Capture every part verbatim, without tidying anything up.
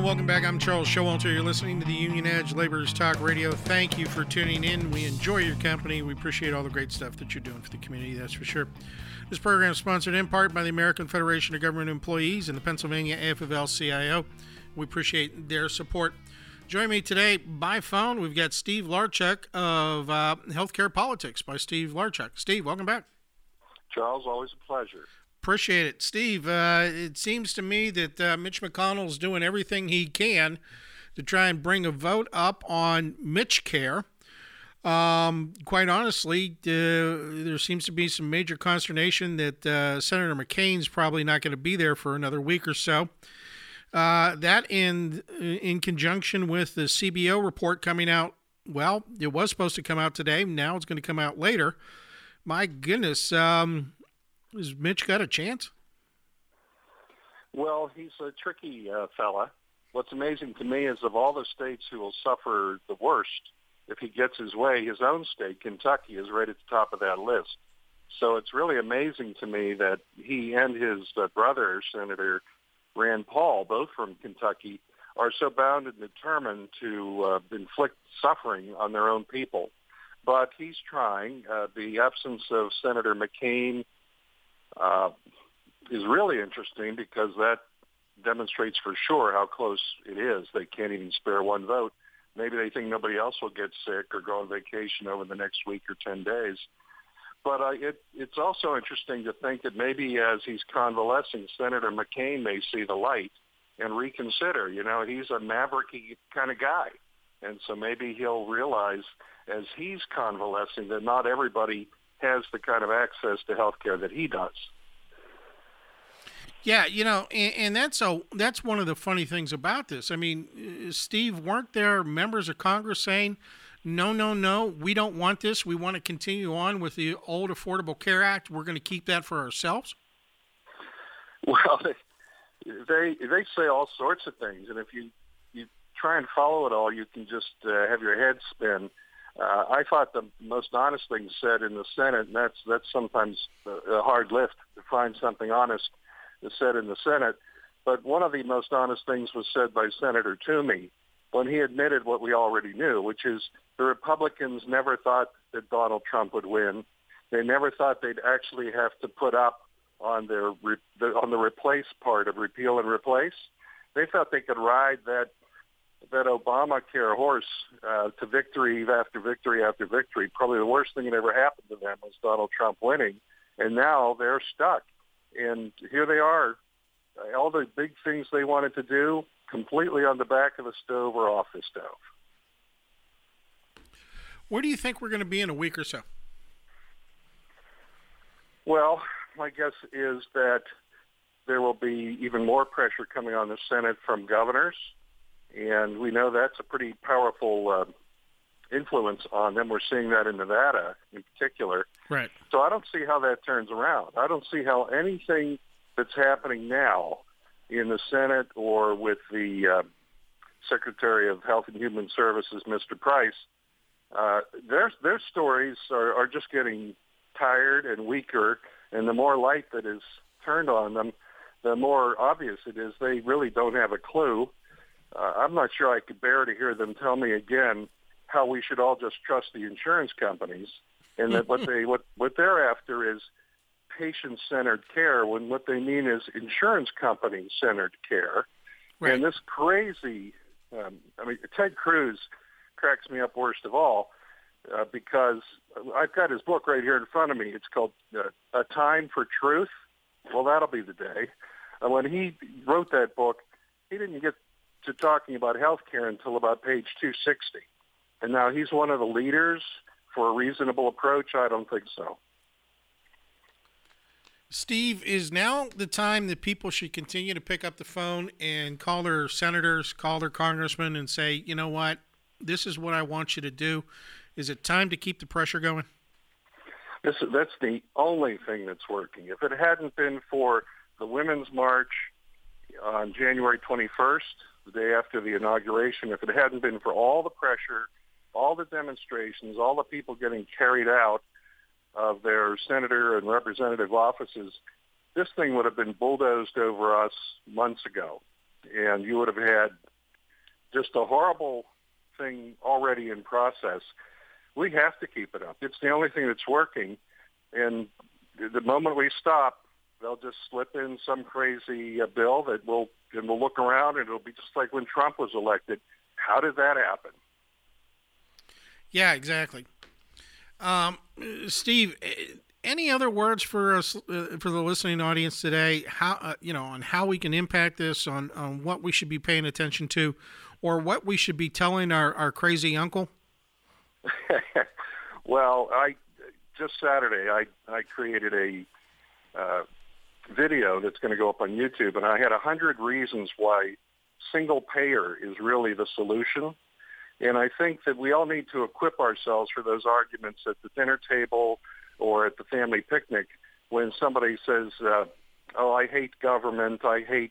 welcome back. I'm Charles Showalter. You're listening to the Union Edge Laborers Talk Radio. Thank you for tuning in. We enjoy your company. We appreciate all the great stuff that you're doing for the community, that's for sure. This program is sponsored in part by the American Federation of Government Employees and the Pennsylvania A F L C I O. We appreciate their support. Join me today by phone. We've got Steve Larchuk of uh, Healthcare Politics by Steve Larchuk. Steve, welcome back. Charles, always a pleasure. Appreciate it. Steve, uh, it seems to me that uh, Mitch McConnell's doing everything he can to try and bring a vote up on MitchCare. Um, quite honestly, uh, there seems to be some major consternation that uh, Senator McCain's probably not going to be there for another week or so. Uh, that in in conjunction with the C B O report coming out, well, it was supposed to come out today. Now it's going to come out later. My goodness, um, has Mitch got a chance? Well, he's a tricky uh, fella. What's amazing to me is of all the states who will suffer the worst if he gets his way, his own state, Kentucky, is right at the top of that list. So it's really amazing to me that he and his uh, brother, Senator Rand Paul, both from Kentucky, are so bound and determined to uh, inflict suffering on their own people. But he's trying. Uh, the absence of Senator McCain uh, is really interesting because that demonstrates for sure how close it is. They can't even spare one vote. Maybe they think nobody else will get sick or go on vacation over the next week or ten days. But uh, it, it's also interesting to think that maybe as he's convalescing, Senator McCain may see the light and reconsider. You know, he's a mavericky kind of guy. And so maybe he'll realize as he's convalescing that not everybody has the kind of access to health care that he does. Yeah, you know, and, and that's a, that's one of the funny things about this. I mean, Steve, weren't there members of Congress saying, no, no, no, we don't want this. We want to continue on with the old Affordable Care Act. We're going to keep that for ourselves? Well, they they, they say all sorts of things, and if you, you try and follow it all, you can just uh, have your head spin. Uh, I thought the most honest thing said in the Senate, and that's, that's sometimes a hard lift to find something honest said in the Senate, but one of the most honest things was said by Senator Toomey when he admitted what we already knew, which is the Republicans never thought that Donald Trump would win. They never thought they'd actually have to put up on their on the replace part of repeal and replace. They thought they could ride that that Obamacare horse uh, to victory after victory after victory. Probably the worst thing that ever happened to them was Donald Trump winning, and now they're stuck. And here they are, all the big things they wanted to do, completely on the back of the stove or off the stove. Where do you think we're going to be in a week or so? Well, my guess is that there will be even more pressure coming on the Senate from governors, and we know that's a pretty powerful uh, influence on them. We're seeing that in Nevada in particular. Right. So I don't see how that turns around. I don't see how anything that's happening now in the Senate or with the uh, Secretary of Health and Human Services, Mister Price, uh, their, their stories are, are just getting tired and weaker, and the more light that is turned on them, the more obvious it is they really don't have a clue. Uh, I'm not sure I could bear to hear them tell me again how we should all just trust the insurance companies, and that what they what, what they're after is patient-centered care, when what they mean is insurance company-centered care. Right. And this crazy, um, I mean, Ted Cruz cracks me up worst of all uh, because I've got his book right here in front of me. It's called uh, A Time for Truth. Well, that'll be the day. Uh, when he wrote that book, he didn't get to talking about health care until about page two sixty. And now he's one of the leaders for a reasonable approach? I don't think so. Steve, is now the time that people should continue to pick up the phone and call their senators, call their congressmen and say, you know what, this is what I want you to do? Is it time to keep the pressure going? This, that's the only thing that's working. If it hadn't been for the Women's March on January twenty-first, the day after the inauguration, if it hadn't been for all the pressure, all the demonstrations, all the people getting carried out of their senator and representative offices, this thing would have been bulldozed over us months ago. And you would have had just a horrible thing already in process. We have to keep it up. It's the only thing that's working. And the moment we stop, they'll just slip in some crazy uh, bill that will, and we'll look around, and it'll be just like when Trump was elected. How did that happen? Yeah, exactly. Um, Steve, any other words for us, uh, for the listening audience today? How uh, you know on how we can impact this, on, on what we should be paying attention to, or what we should be telling our, our crazy uncle? Well, I just Saturday I I created a uh, video that's going to go up on YouTube, and I had a hundred reasons why single payer is really the solution. And I think that we all need to equip ourselves for those arguments at the dinner table or at the family picnic when somebody says, uh, oh, I hate government, I hate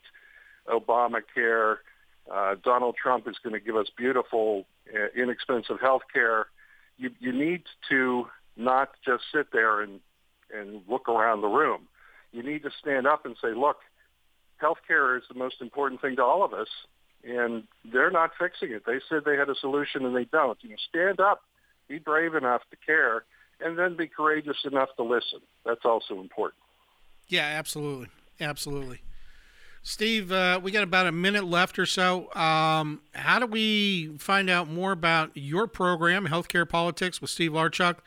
Obamacare, uh, Donald Trump is going to give us beautiful, uh, inexpensive health care. You, you need to not just sit there and, and look around the room. You need to stand up and say, look, health care is the most important thing to all of us, and they're not fixing it. They said they had a solution, and they don't. You know, stand up, be brave enough to care, and then be courageous enough to listen. That's also important. Yeah, absolutely. Absolutely. Steve, uh, we got about a minute left or so. Um, how do we find out more about your program, Healthcare Politics with Steve Larchuk,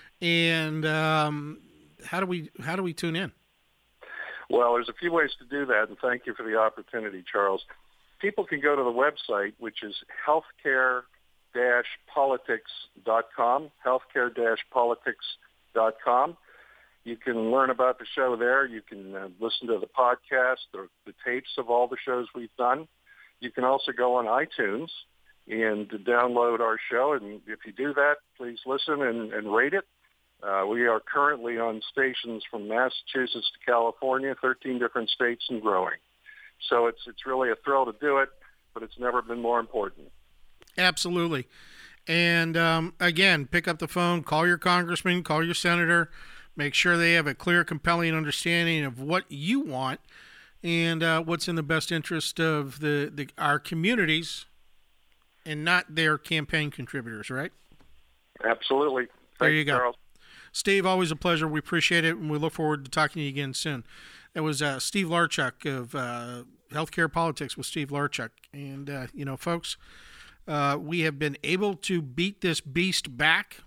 and um, how do we how do we tune in? Well, there's a few ways to do that, and thank you for the opportunity, Charles. People can go to the website, which is healthcare dash politics dot com, healthcare dash politics dot com. You can learn about the show there. You can uh, listen to the podcast or the tapes of all the shows we've done. You can also go on iTunes and download our show, and if you do that, please listen and, and rate it. Uh, we are currently on stations from Massachusetts to California, thirteen different states and growing. So it's it's really a thrill to do it, but it's never been more important. Absolutely. And um, again, pick up the phone, call your congressman, call your senator, make sure they have a clear, compelling understanding of what you want and uh, what's in the best interest of the, the our communities and not their campaign contributors, right? Absolutely. Thanks, there you go. Charles. Steve, always a pleasure. We appreciate it, and we look forward to talking to you again soon. That was uh, Steve Larchuk of uh, Healthcare Politics with Steve Larchuk. And, uh, you know, folks, uh, we have been able to beat this beast back,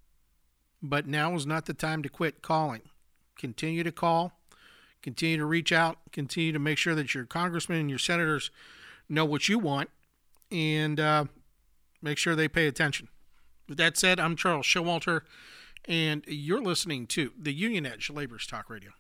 but now is not the time to quit calling. Continue to call. Continue to reach out. Continue to make sure that your congressmen and your senators know what you want, and uh, make sure they pay attention. With that said, I'm Charles Showalter, and you're listening to the Union Edge Labor's Talk Radio.